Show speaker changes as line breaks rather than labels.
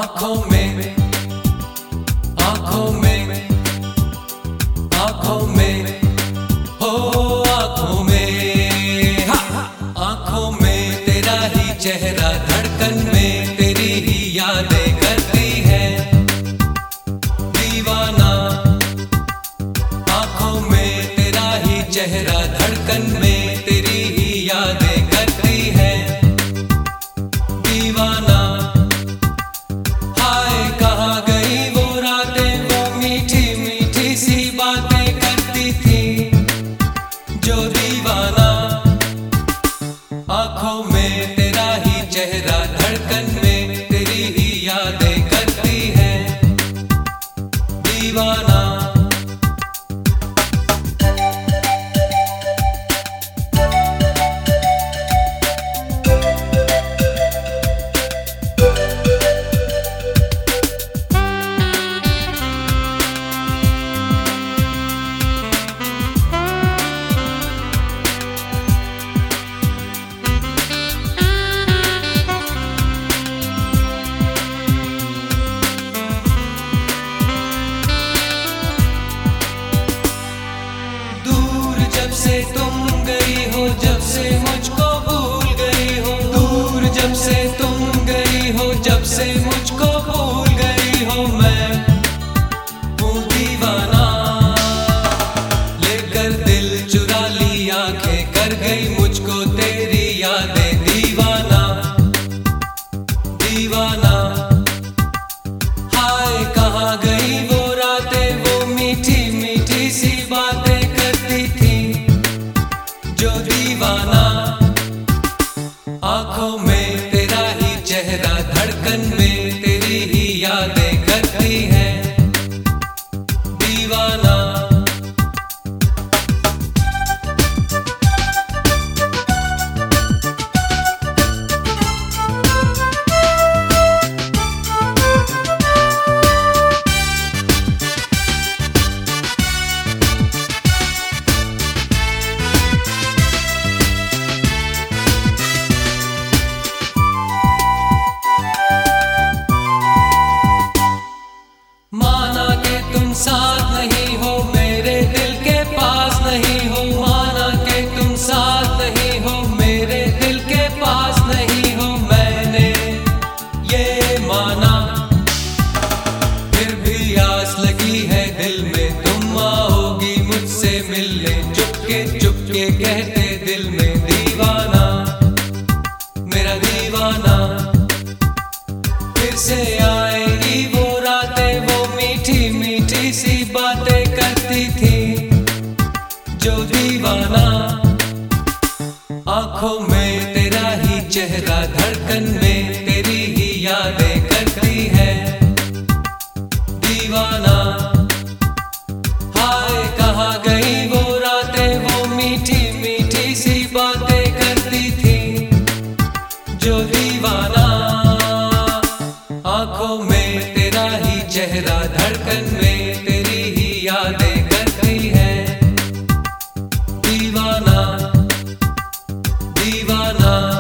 आँखों में, आँखों में, आँखों में, हो आँखों में, आँखों में तेरा ही चेहरा, धड़कन में तेरी ही यादें करती है दीवाना। आँखों में तेरा ही चेहरा, धड़कन में तेरी ही यादें करती है दीवाना। हाय कहाँ गई वो रातें, वो मीठी मीठी सी बातें करती थी जो दीवाना। आँखों में तेरा ही चेहरा, धड़कन में तेरी ही यादें करती है दीवाना। जब से तुम गई हो, जब से मुझको भूल गई हो, दूर जब से तुम गई हो, जब से मुझको भूल गई हो, मैं हूँ दीवाना। लेकर दिल चुरा ली आंखें, कर गई मुझको तेरी यादें दीवाना, दीवाना। हाय कहाँ गई वो रातें, वो मीठी मीठी सी बातें करती थी जो दीवाना। आँखों में तेरा ही चेहरा, धड़कन में तेरी ही यादें करती है दीवाना। माना के तुम साथ नहीं हो, मेरे दिल के पास नहीं हो, माना के तुम साथ नहीं हो, मेरे दिल के पास नहीं हो, मैंने ये माना। फिर भी आस लगी है दिल में, तुम आओगी मुझसे मिलने, चुपके चुपके कहते दिल में दीवाना, मेरा दीवाना। फिर से आएगी वो रातें, वो मीठी मीठी सी बातें करती थी जो दीवाना। आँखों में तेरा ही चेहरा, धड़कन में तेरी ही यादें करती है दीवाना। हाय कहाँ गई वो रातें, वो मीठी मीठी सी बातें करती थी जो दीवाना। आँखों में तेरा ही चेहरा, धड़कन में तेरी ही यादें करती है दीवाना, दीवाना।